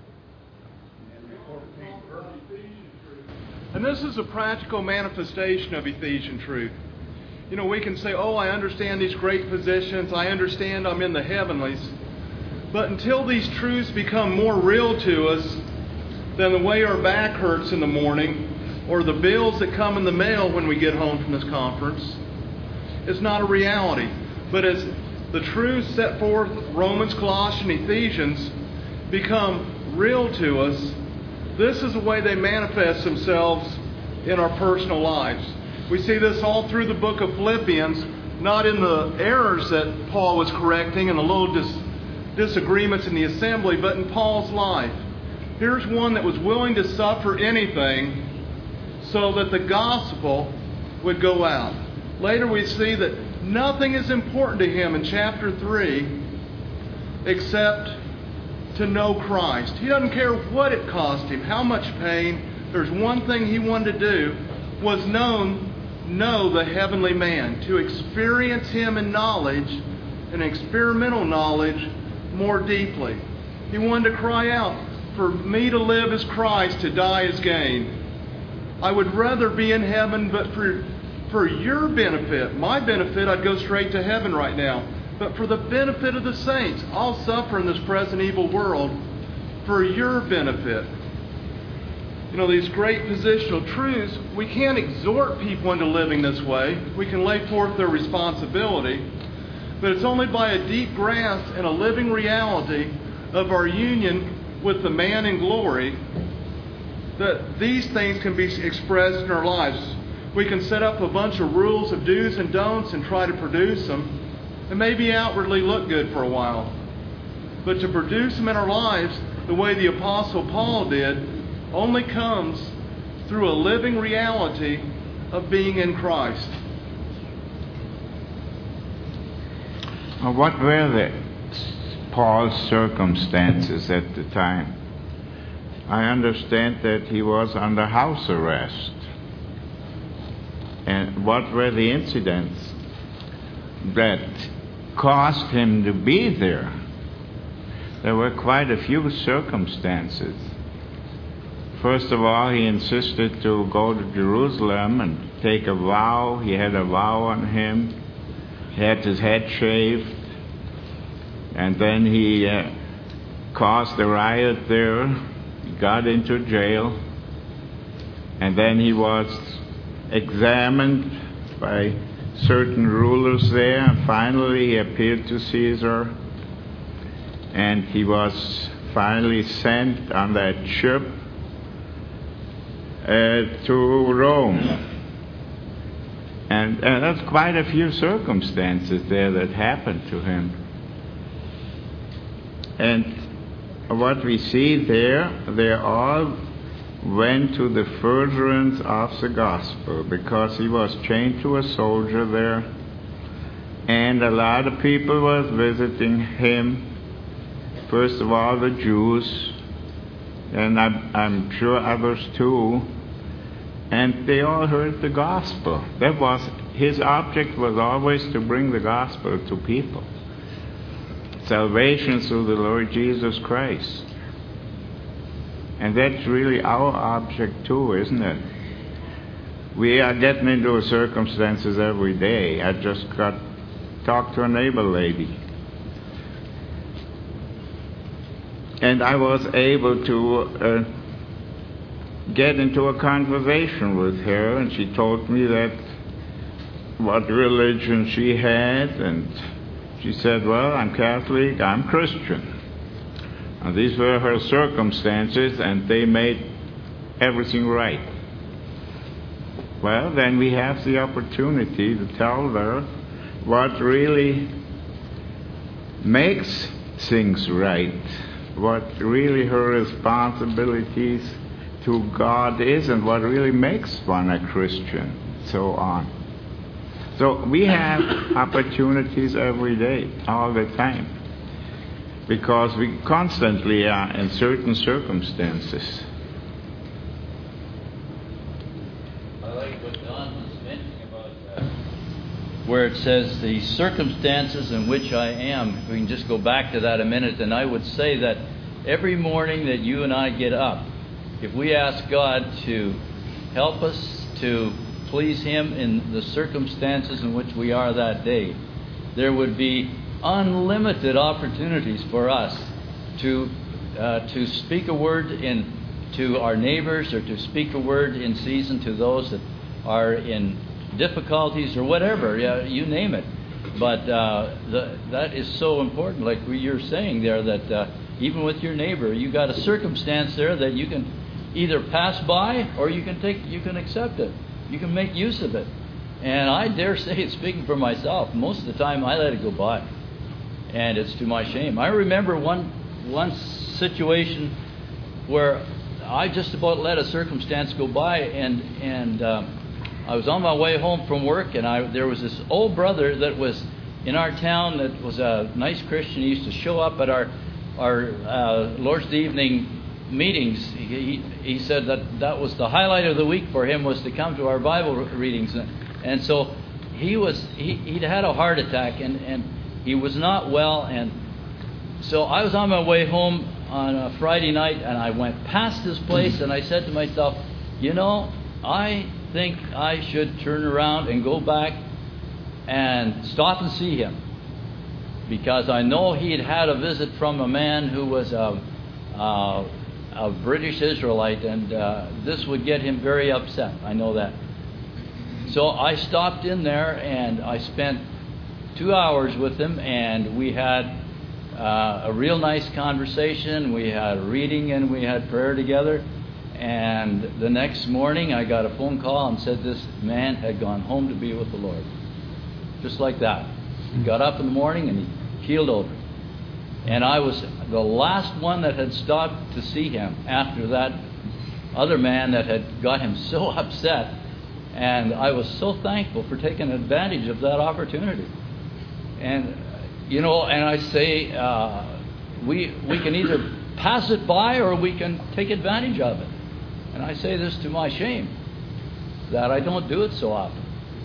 And this is a practical manifestation of Ephesian truth. You know, we can say, oh, I understand these great positions. I understand I'm in the heavenlies. But until these truths become more real to us than the way our back hurts in the morning or the bills that come in the mail when we get home from this conference, it's not a reality. But as the truths set forth, Romans, Colossians, Ephesians, become real to us, this is the way they manifest themselves in our personal lives. We see this all through the book of Philippians, not in the errors that Paul was correcting and the little disagreements in the assembly, but in Paul's life. Here's one that was willing to suffer anything so that the gospel would go out. Later we see that nothing is important to him in chapter 3 except to know Christ. He doesn't care what it cost him, how much pain. There's one thing he wanted to do was know the heavenly man, to experience him in knowledge, and experimental knowledge more deeply. He wanted to cry out, for me to live is Christ, to die is gain. I would rather be in heaven, but for for your benefit, my benefit, I'd go straight to heaven right now. But for the benefit of the saints, I'll suffer in this present evil world for your benefit. You know, these great positional truths, we can't exhort people into living this way. We can lay forth their responsibility. But it's only by a deep grasp and a living reality of our union with the man in glory that these things can be expressed in our lives. We can set up a bunch of rules of do's and don'ts and try to produce them, and maybe outwardly look good for a while. But to produce them in our lives the way the Apostle Paul did only comes through a living reality of being in Christ. What were Paul's circumstances at the time? I understand that he was under house arrest. And what were the incidents that caused him to be there? There were quite a few circumstances. First of all, he insisted to go to Jerusalem and take a vow. He had a vow on him. He had his head shaved. And then he caused a riot there. He got into jail. And then he was examined by certain rulers there. And finally, he appealed to Caesar. And he was finally sent on that ship to Rome. And that's quite a few circumstances there that happened to him. And what we see there, they all went to the furtherance of the gospel, because he was chained to a soldier there, and a lot of people was visiting him. First of all, the Jews, and I'm sure others too, and they all heard the gospel. That was his object, was always to bring the gospel to people. Salvation through the Lord Jesus Christ. And that's really our object too, isn't it? We are getting into circumstances every day. I just talked to a neighbor lady. And I was able to get into a conversation with her, and she told me that what religion she had, and she said, well, I'm Catholic, I'm Christian. And these were her circumstances, and they made everything right. Well, then we have the opportunity to tell her what really makes things right, what really her responsibilities to God is, and what really makes one a Christian, so on. So we have opportunities every day, all the time, because we constantly are in certain circumstances. I like what Don was mentioning about that, where it says the circumstances in which I am. We can just go back to that a minute, and I would say that every morning that you and I get up, if we ask God to help us to please Him in the circumstances in which we are that day, there would be unlimited opportunities for us to speak a word to our neighbors, or to speak a word in season to those that are in difficulties or whatever, you name it. But that is so important, like you're saying there, that even with your neighbor, you got a circumstance there that you can either pass by, or you can accept it. You can make use of it. And I dare say, speaking for myself, most of the time I let it go by. And it's to my shame. I remember one situation where I just about let a circumstance go by, and I was on my way home from work, and there was this old brother that was in our town that was a nice Christian. He used to show up at our Lord's Evening meetings. He said that was the highlight of the week for him, was to come to our Bible readings. And so he'd had a heart attack, and he was not well. And so I was on my way home on a Friday night, and I went past his place, and I said to myself, you know, I think I should turn around and go back and stop and see him, because I know he'd had a visit from a man who was a British Israelite, and this would get him very upset. I know that. So I stopped in there and I spent 2 hours with him, and we had a real nice conversation. We had reading and we had prayer together. And the next morning I got a phone call and said this man had gone home to be with the Lord. Just like that. He got up in the morning and he keeled over. And I was the last one that had stopped to see him after that other man that had got him so upset. And I was so thankful for taking advantage of that opportunity. And, you know, and I say we can either pass it by or we can take advantage of it. And I say this to my shame, that I don't do it so often.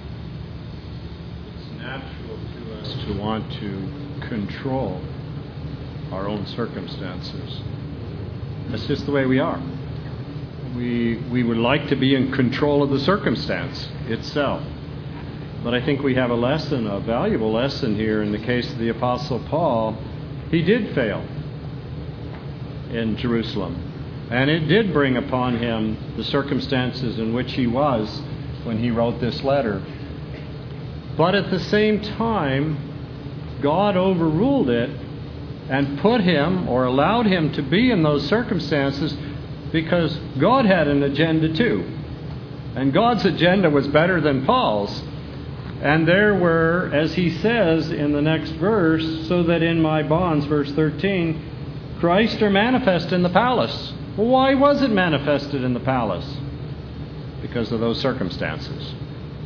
It's natural to us to want to control our own circumstances. That's just the way we are. We would like to be in control of the circumstance itself. But I think we have a lesson, a valuable lesson here in the case of the Apostle Paul. He did fail in Jerusalem. And it did bring upon him the circumstances in which he was when he wrote this letter. But at the same time, God overruled it and put him, or allowed him to be in those circumstances, because God had an agenda too. And God's agenda was better than Paul's. And there were, as he says in the next verse, so that in my bonds, verse 13, Christ are manifest in the palace. Well, why was it manifested in the palace? Because of those circumstances.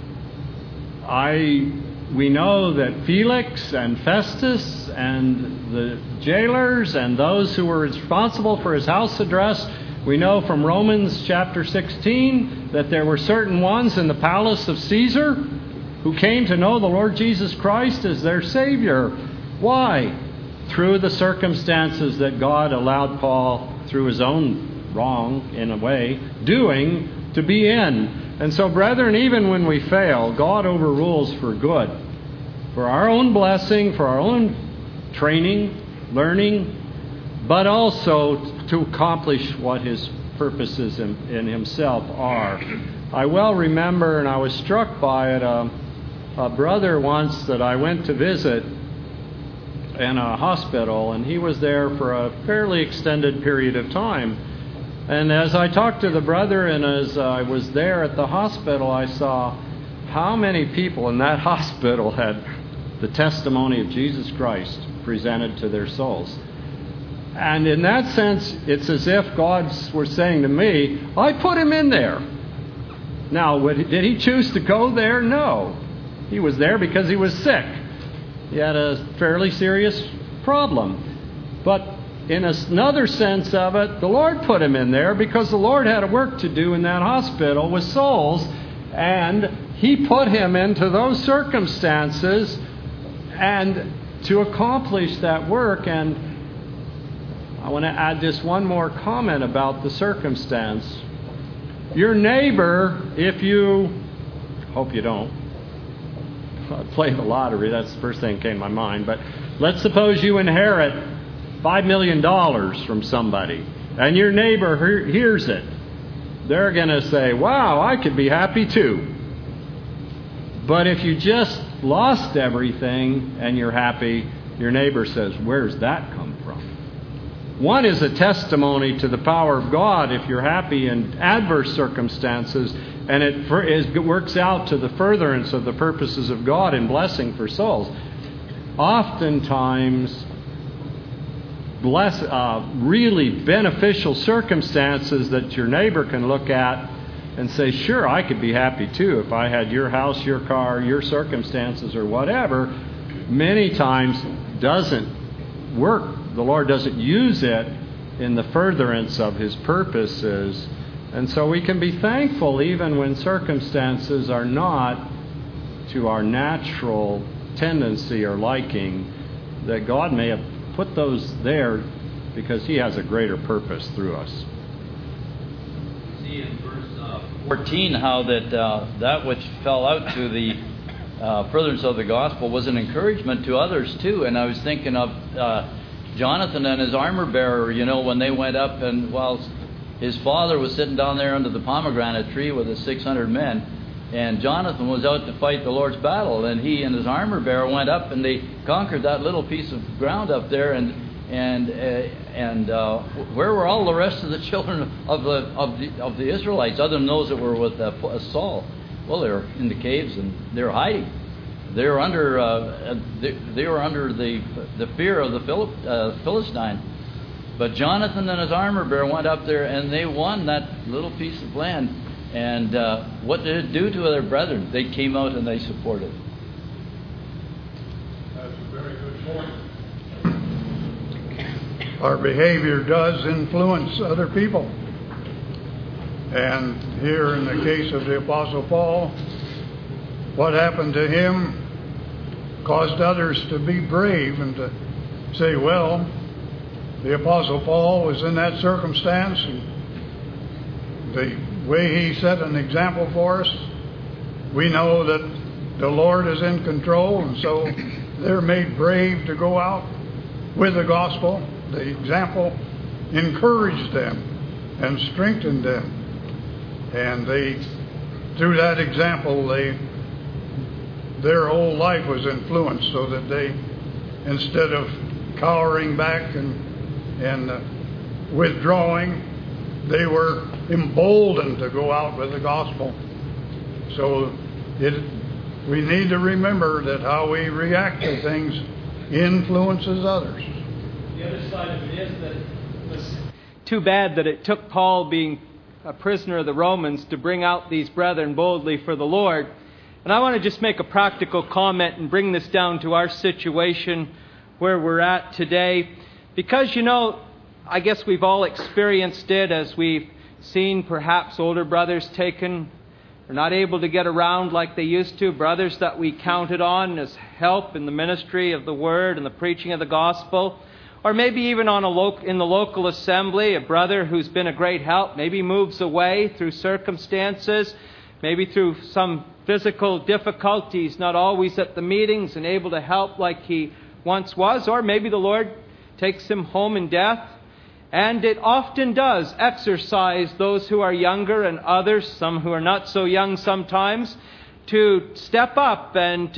We know that Felix and Festus and the jailers and those who were responsible for his house address, we know from Romans chapter 16 that there were certain ones in the palace of Caesar who came to know the Lord Jesus Christ as their Savior. Why? Through the circumstances that God allowed Paul, through his own wrong, in a way, doing, to be in. And so, brethren, even when we fail, God overrules for good. For our own blessing, for our own training, learning, but also to accomplish what His purposes in Himself are. I well remember, and I was struck by it, a brother once that I went to visit in a hospital, and he was there for a fairly extended period of time. And as I talked to the brother and as I was there at the hospital, I saw how many people in that hospital had the testimony of Jesus Christ presented to their souls. And in that sense, it's as if God was saying to me, I put him in there. Now, did he choose to go there? No. He was there because he was sick. He had a fairly serious problem. But in another sense of it, the Lord put him in there because the Lord had a work to do in that hospital with souls, and He put him into those circumstances and to accomplish that work. And I want to add just one more comment about the circumstance. Your neighbor, if you, hope you don't, play the lottery, that's the first thing that came to my mind, but let's suppose you inherit $5 million from somebody, and your neighbor hears it. They're going to say, wow, I could be happy too. But if you just lost everything and you're happy, your neighbor says, where's that come from? One is a testimony to the power of God if you're happy in adverse circumstances, and it works out to the furtherance of the purposes of God in blessing for souls. Oftentimes, really beneficial circumstances that your neighbor can look at and say, sure, I could be happy too if I had your house, your car, your circumstances, or whatever, many times doesn't work. The Lord doesn't use it in the furtherance of His purposes. And so we can be thankful even when circumstances are not to our natural tendency or liking, that God may have put those there because He has a greater purpose through us. see in verse 14 how that which fell out to the furtherance of the gospel was an encouragement to others too. And I was thinking of Jonathan and his armor bearer, when they went up, and while his father was sitting down there under the pomegranate tree with his 600 men, and Jonathan was out to fight the Lord's battle, and he and his armor bearer went up and they conquered that little piece of ground up there, and where were all the rest of the children of the Israelites, other than those that were with Saul? Well, they were in the caves and they were hiding. They were under the fear of the Philistine. But Jonathan and his armor bearer went up there and they won that little piece of land. And what did it do to their brethren? They came out and they supported. That's a very good point. Our behavior does influence other people. And here in the case of the Apostle Paul, what happened to him caused others to be brave and to say, well, the Apostle Paul was in that circumstance, and the way he set an example for us, we know that the Lord is in control, and so they're made brave to go out with the gospel. The example encouraged them and strengthened them. And through that example, their whole life was influenced, so that they, instead of cowering back and withdrawing, they were emboldened to go out with the gospel. So we need to remember that how we react to things influences others. The other side of it is that it was too bad that it took Paul being a prisoner of the Romans to bring out these brethren boldly for the Lord. And I want to just make a practical comment and bring this down to our situation where we're at today. Because, I guess we've all experienced it as we've seen perhaps older brothers taken or not able to get around like they used to, brothers that we counted on as help in the ministry of the Word and the preaching of the gospel. Or maybe even in the local assembly, a brother who's been a great help maybe moves away through circumstances, maybe through some physical difficulties, not always at the meetings and able to help like he once was. Or maybe the Lord takes him home in death. And it often does exercise those who are younger and others, some who are not so young sometimes, to step up and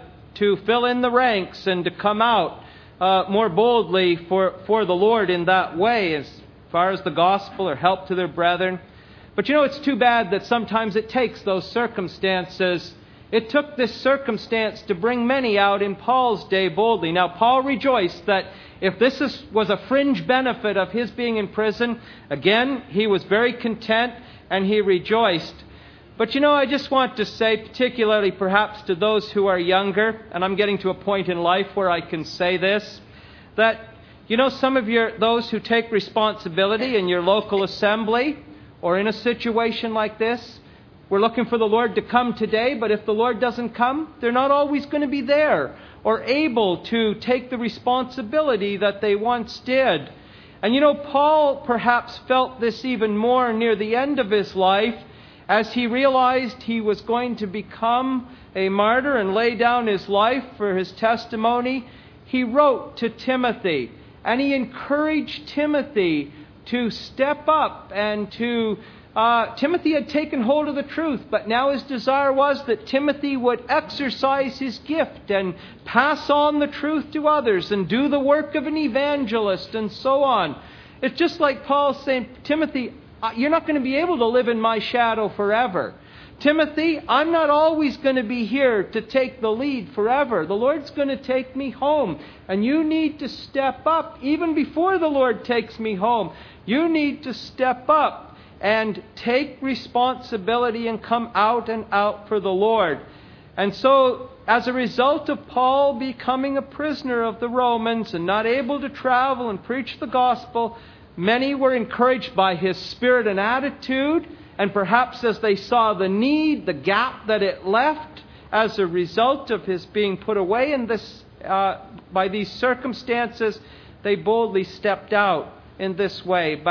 to fill in the ranks and to come out more boldly for the Lord in that way as far as the gospel or help to their brethren. But it's too bad that sometimes it takes those circumstances. It took this circumstance to bring many out in Paul's day boldly. Now, Paul rejoiced that if this was a fringe benefit of his being in prison, again, he was very content and he rejoiced. But I just want to say, particularly perhaps to those who are younger, and I'm getting to a point in life where I can say this, that, some of those who take responsibility in your local assembly or in a situation like this, we're looking for the Lord to come today, but if the Lord doesn't come, they're not always going to be there or able to take the responsibility that they once did. And Paul perhaps felt this even more near the end of his life, as he realized he was going to become a martyr and lay down his life for his testimony. He wrote to Timothy, and he encouraged Timothy to step up and to... Timothy had taken hold of the truth, but now his desire was that Timothy would exercise his gift and pass on the truth to others and do the work of an evangelist and so on. It's just like Paul saying, Timothy, you're not going to be able to live in my shadow forever. Timothy, I'm not always going to be here to take the lead forever. The Lord's going to take me home. And you need to step up even before the Lord takes me home. You need to step up and take responsibility and come out and out for the Lord. And so, as a result of Paul becoming a prisoner of the Romans and not able to travel and preach the gospel, many were encouraged by his spirit and attitude, and perhaps as they saw the need, the gap that it left as a result of his being put away in this by these circumstances, they boldly stepped out in this way. But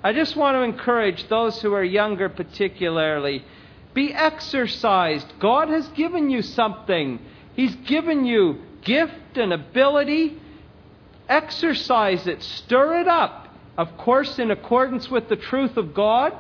I just want to encourage those who are younger particularly, be exercised. God has given you something. He's given you gift and ability. Exercise it. Stir it up. Of course, in accordance with the truth of God.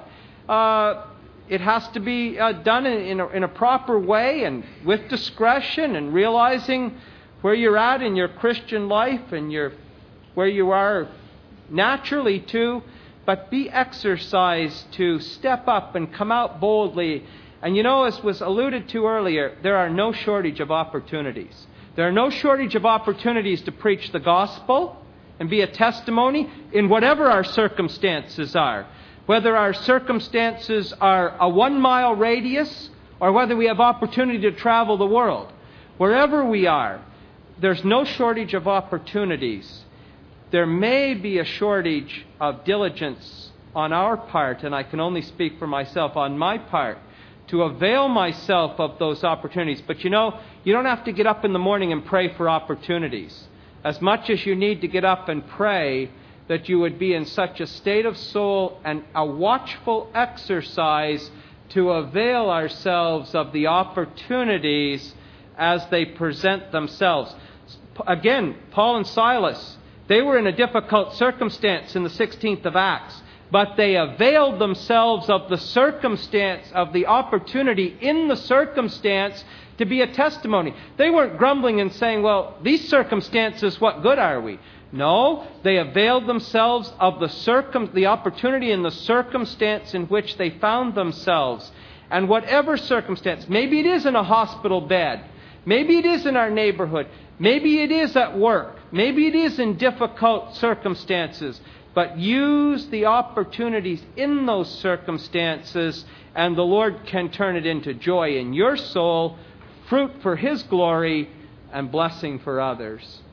It has to be done in a proper way and with discretion, and realizing where you're at in your Christian life and where you are naturally too. But be exercised to step up and come out boldly. And as was alluded to earlier, there are no shortage of opportunities. There are no shortage of opportunities to preach the gospel and be a testimony in whatever our circumstances are. Whether our circumstances are a 1-mile radius or whether we have opportunity to travel the world. Wherever we are, there's no shortage of opportunities. There may be a shortage of diligence on our part, and I can only speak for myself, on my part, to avail myself of those opportunities. But you don't have to get up in the morning and pray for opportunities. As much as you need to get up and pray that you would be in such a state of soul and a watchful exercise to avail ourselves of the opportunities as they present themselves. Again, Paul and Silas, they were in a difficult circumstance in the 16th of Acts, but they availed themselves of the circumstance, of the opportunity in the circumstance to be a testimony. They weren't grumbling and saying, well, these circumstances, what good are we? No, they availed themselves of the opportunity in the circumstance in which they found themselves. And whatever circumstance, maybe it is in a hospital bed, maybe it is in our neighborhood, maybe it is at work, maybe it is in difficult circumstances, but use the opportunities in those circumstances, and the Lord can turn it into joy in your soul, fruit for His glory, and blessing for others.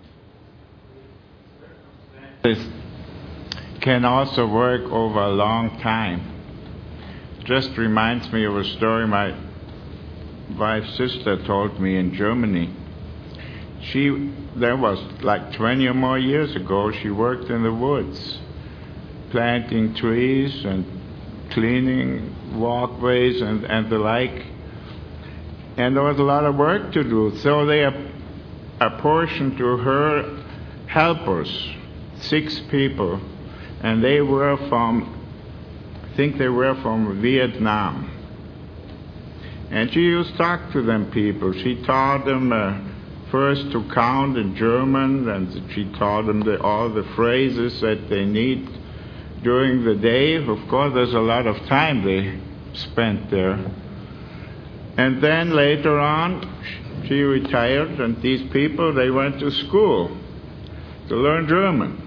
This can also work over a long time. Just reminds me of a story my wife's sister told me in Germany. There was like 20 or more years ago, she worked in the woods, planting trees and cleaning walkways and the like. And there was a lot of work to do. So they apportioned to her helpers, 6 people, and they were from Vietnam. And she used to talk to them people. She taught them first to count in German, and she taught them all the phrases that they need during the day. Of course, there's a lot of time they spent there. And then later on, she retired, and these people, they went to school to learn German.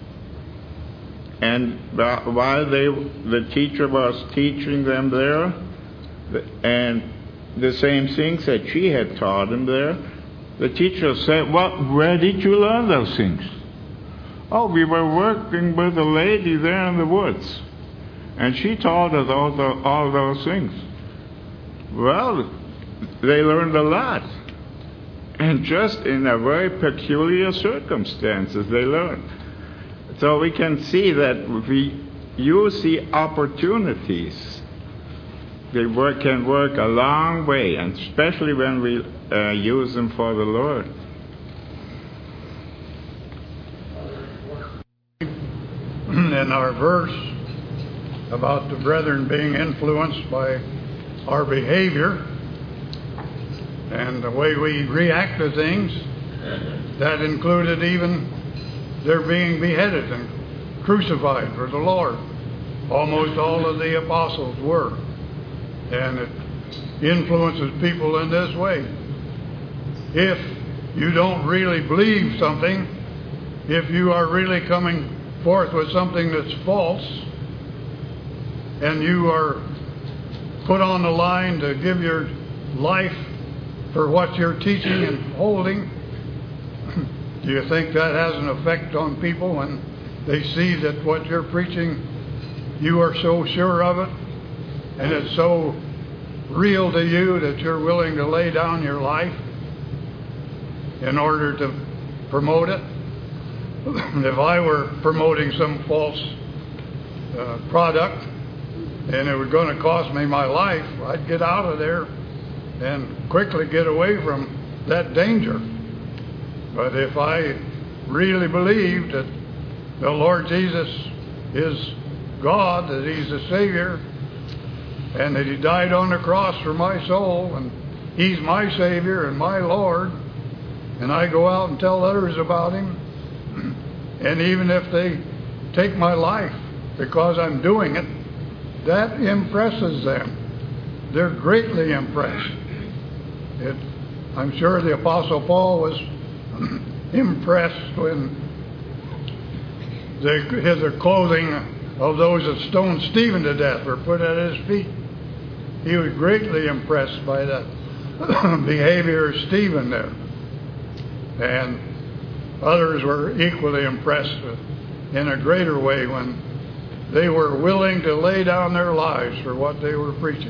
And while the teacher was teaching them there, and the same things that she had taught them there, the teacher said, well, where did you learn those things? Oh, we were working with a lady there in the woods, and she taught us all those things. Well, they learned a lot. And just in a very peculiar circumstances they learned. So we can see that we use the opportunities. They can work a long way, and especially when we use them for the Lord. In our verse about the brethren being influenced by our behavior and the way we react to things, that included even their being beheaded and crucified for the Lord. Almost all of the apostles were. And it influences people in this way. If you don't really believe something, if you are really coming forth with something that's false, and you are put on the line to give your life for what you're teaching and holding, do you think that has an effect on people when they see that what you're preaching, you are so sure of it, and it's so real to you that you're willing to lay down your life in order to promote it? If I were promoting some false product and it was going to cost me my life, I'd get out of there and quickly get away from that danger. But if I really believed that the Lord Jesus is God, that He's the Savior, and that He died on the cross for my soul, and He's my Savior and my Lord, and I go out and tell others about Him, and even if they take my life because I'm doing it, that impresses them. They're greatly impressed. I'm sure the Apostle Paul was impressed when the clothing of those that stoned Stephen to death were put at his feet. He was greatly impressed by the behavior of Stephen there. And others were equally impressed in a greater way when they were willing to lay down their lives for what they were preaching.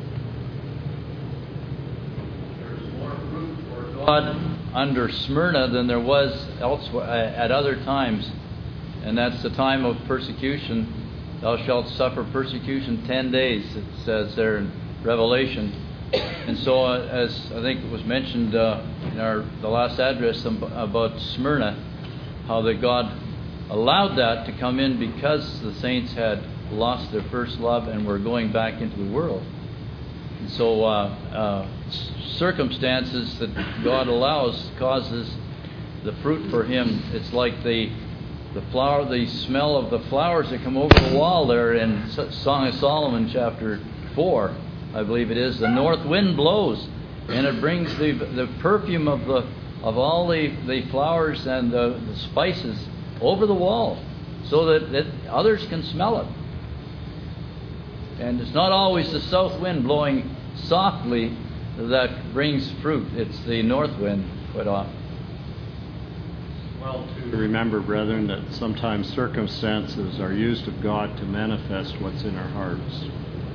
There's more fruit for God under Smyrna than there was elsewhere at other times, and that's the time of persecution. Thou shalt suffer persecution 10 days, it says there in Revelation. And so, as I think it was mentioned in the last address about Smyrna, how that God allowed that to come in because the saints had lost their first love and were going back into the world. And so circumstances that God allows causes the fruit for Him. It's like the flower, the smell of the flowers that come over the wall there in Song of Solomon chapter 4, I believe it is. The north wind blows and it brings the perfume of all the flowers and the spices over the wall so that others can smell it. And it's not always the south wind blowing softly that brings fruit. It's the north wind quite often. Well, to remember, brethren, that sometimes circumstances are used of God to manifest what's in our hearts.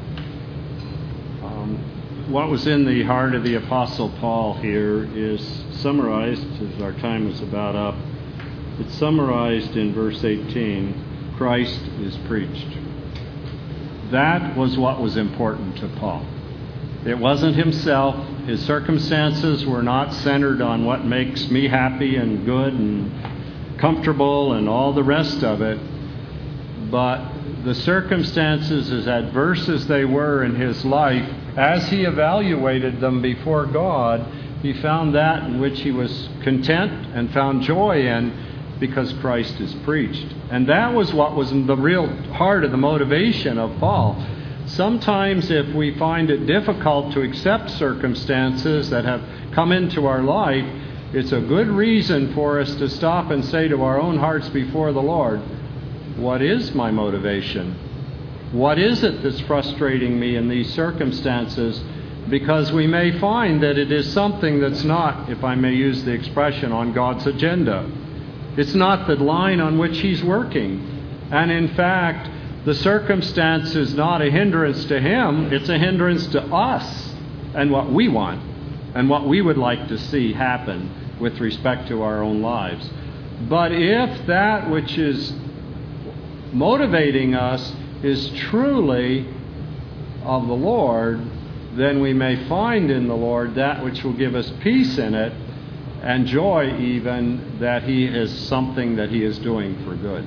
What was in the heart of the Apostle Paul here is summarized, as our time is about up, it's summarized in verse 18, Christ is preached. That was what was important to Paul. It wasn't himself. His circumstances were not centered on what makes me happy and good and comfortable and all the rest of it. But the circumstances, as adverse as they were in his life, as he evaluated them before God, he found that in which he was content and found joy in because Christ is preached. And that was what was in the real heart of the motivation of Paul. Sometimes if we find it difficult to accept circumstances that have come into our life, it's a good reason for us to stop and say to our own hearts before the Lord, what is my motivation? What is it that's frustrating me in these circumstances? Because we may find that it is something that's not, if I may use the expression, on God's agenda. It's not the line on which He's working. And in fact, the circumstance is not a hindrance to Him, it's a hindrance to us and what we want and what we would like to see happen with respect to our own lives. But if that which is motivating us is truly of the Lord, then we may find in the Lord that which will give us peace in it and joy even that He is something that He is doing for good.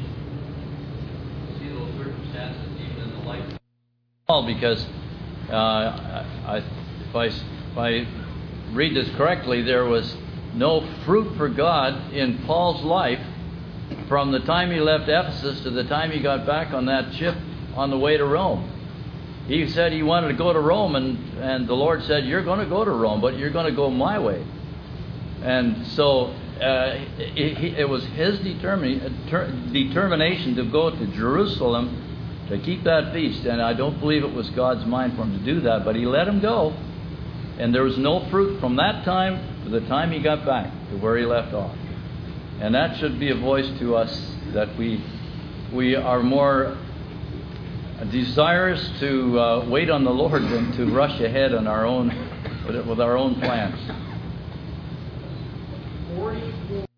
See those circumstances even in the life of Paul, because if I read this correctly, there was no fruit for God in Paul's life from the time he left Ephesus to the time he got back on that ship on the way to Rome. He said he wanted to go to Rome, and the Lord said, you're going to go to Rome, but you're going to go my way. And so it was his determination to go to Jerusalem to keep that feast. And I don't believe it was God's mind for him to do that, but He let him go. And there was no fruit from that time to the time he got back to where he left off. And that should be a voice to us that we are more desirous to wait on the Lord than to rush ahead on our own with our own plans.